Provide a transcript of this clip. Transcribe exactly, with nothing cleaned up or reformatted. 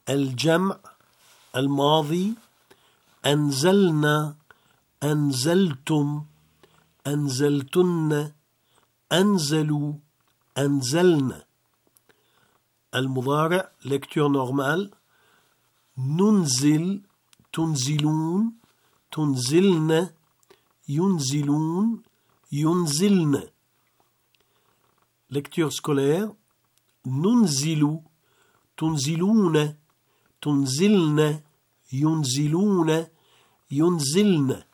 الجمع الماضي أنزلنا أنزلتم أنزلتن أنزلوا أنزلنا. المضارع lecture normale ننزل تنزلون تنزلن ينزلون ينزلن. lecture scolaire ننزل تنزلون تنزلن ينزلون ينزلن.